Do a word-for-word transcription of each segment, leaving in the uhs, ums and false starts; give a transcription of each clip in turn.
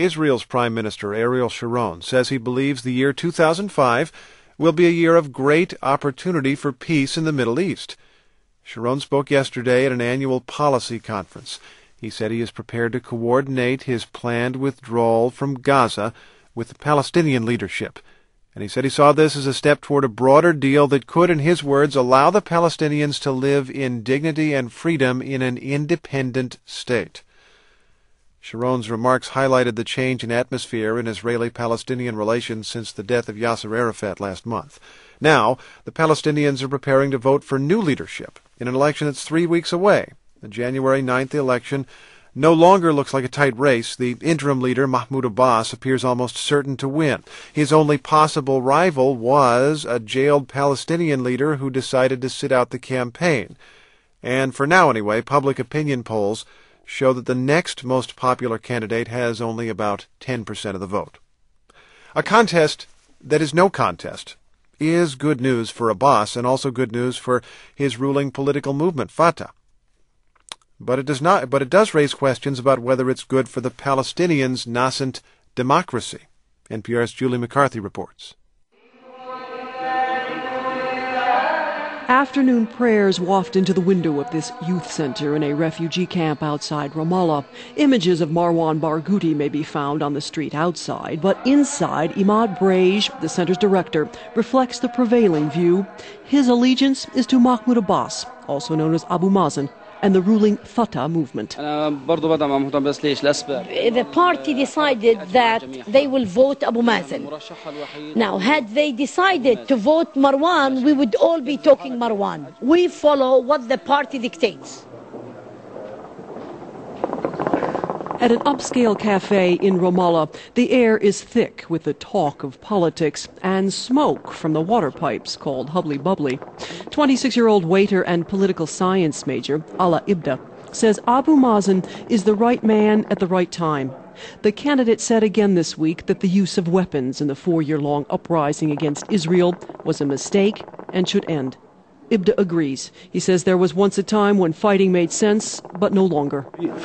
Israel's Prime Minister Ariel Sharon says he believes the year two thousand five will be a year of great opportunity for peace in the Middle East. Sharon spoke yesterday at an annual policy conference. He said he is prepared to coordinate his planned withdrawal from Gaza with the Palestinian leadership. And he said he saw this as a step toward a broader deal that could, in his words, allow the Palestinians to live in dignity and freedom in an independent state. Sharon's remarks highlighted the change in atmosphere in Israeli-Palestinian relations since the death of Yasser Arafat last month. Now, the Palestinians are preparing to vote for new leadership in an election that's three weeks away. The January ninth election no longer looks like a tight race. The interim leader, Mahmoud Abbas, appears almost certain to win. His only possible rival was a jailed Palestinian leader who decided to sit out the campaign. And for now, anyway, public opinion polls show that the next most popular candidate has only about ten percent of the vote. A contest that is no contest is good news for Abbas and also good news for his ruling political movement, Fatah. But it does not. But it does raise questions about whether it's good for the Palestinians' nascent democracy. N P R's Julie McCarthy reports. Afternoon prayers waft into the window of this youth center in a refugee camp outside Ramallah. Images of Marwan Barghouti may be found on the street outside, but inside, Imad Brej, the center's director, reflects the prevailing view. His allegiance is to Mahmoud Abbas, also known as Abu Mazen, and the ruling Fatah movement. The party decided that they will vote Abu Mazen. Now, had they decided to vote Marwan, we would all be talking Marwan. We follow what the party dictates. At an upscale cafe in Ramallah, the air is thick with the talk of politics and smoke from the water pipes called Hubbly Bubbly. twenty-six-year-old waiter and political science major, Ala Ibda, says Abu Mazen is the right man at the right time. The candidate said again this week that the use of weapons in the four-year-long uprising against Israel was a mistake and should end. Ibda agrees. He says there was once a time when fighting made sense, but no longer.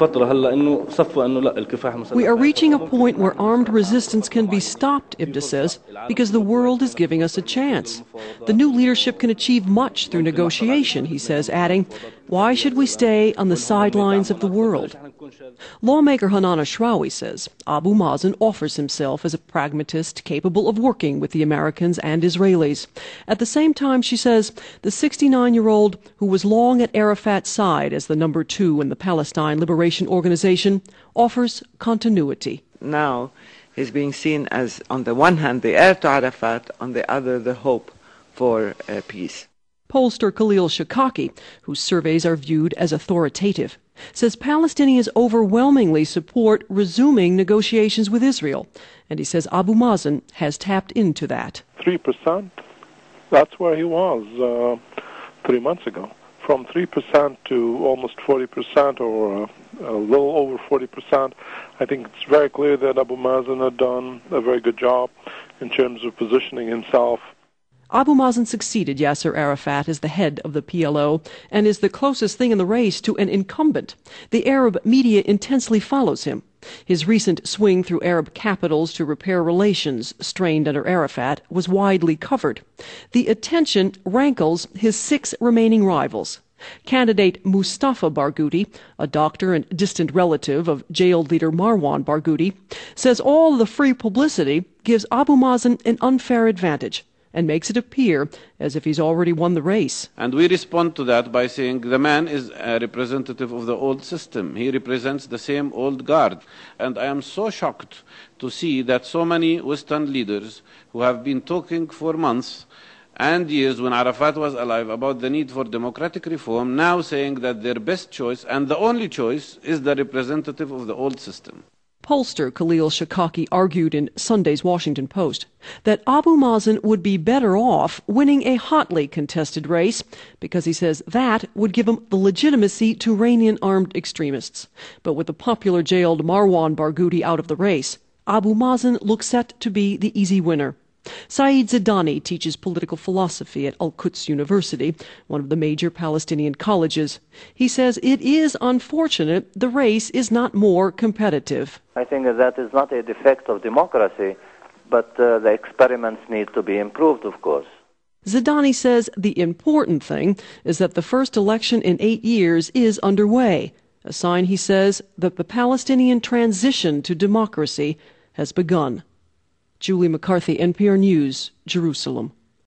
We are reaching a point where armed resistance can be stopped, Ibda says, because the world is giving us a chance. The new leadership can achieve much through negotiation, he says, adding, why should we stay on the sidelines of the world? Lawmaker Hanan Ashrawi says Abu Mazen offers himself as a pragmatist capable of working with the Americans and Israelis. At the same time, she says, the sixty-nine-year-old who was long at Arafat's side as the number two in the Palestine Liberation Organization offers continuity. Now he's being seen as, on the one hand, the heir to Arafat, on the other, the hope for uh, peace. Pollster Khalil Shikaki, whose surveys are viewed as authoritative, says Palestinians overwhelmingly support resuming negotiations with Israel. And he says Abu Mazen has tapped into that. Three percent, that's where he was uh, three months ago. From three percent to almost forty percent, or uh, a little over forty percent. I think it's very clear that Abu Mazen had done a very good job in terms of positioning himself. Abu Mazen succeeded Yasser Arafat as the head of the P L O and is the closest thing in the race to an incumbent. The Arab media intensely follows him. His recent swing through Arab capitals to repair relations strained under Arafat was widely covered. The attention rankles his six remaining rivals. Candidate Mustafa Barghouti, a doctor and distant relative of jailed leader Marwan Barghouti, says all the free publicity gives Abu Mazen an unfair advantage and makes it appear as if he's already won the race. And we respond to that by saying the man is a representative of the old system. He represents the same old guard. And I am so shocked to see that so many Western leaders who have been talking for months and years when Arafat was alive about the need for democratic reform, now saying that their best choice and the only choice is the representative of the old system. Pollster Khalil Shikaki argued in Sunday's Washington Post that Abu Mazen would be better off winning a hotly contested race because he says that would give him the legitimacy to rein in armed extremists. But with the popular jailed Marwan Barghouti out of the race, Abu Mazen looks set to be the easy winner. Saeed Zidani teaches political philosophy at Al-Quds University, one of the major Palestinian colleges. He says it is unfortunate the race is not more competitive. I think that is not a defect of democracy, but uh, the experiments need to be improved, of course. Zidani says the important thing is that the first election in eight years is underway, a sign, he says, that the Palestinian transition to democracy has begun. Julie McCarthy, N P R News, Jerusalem.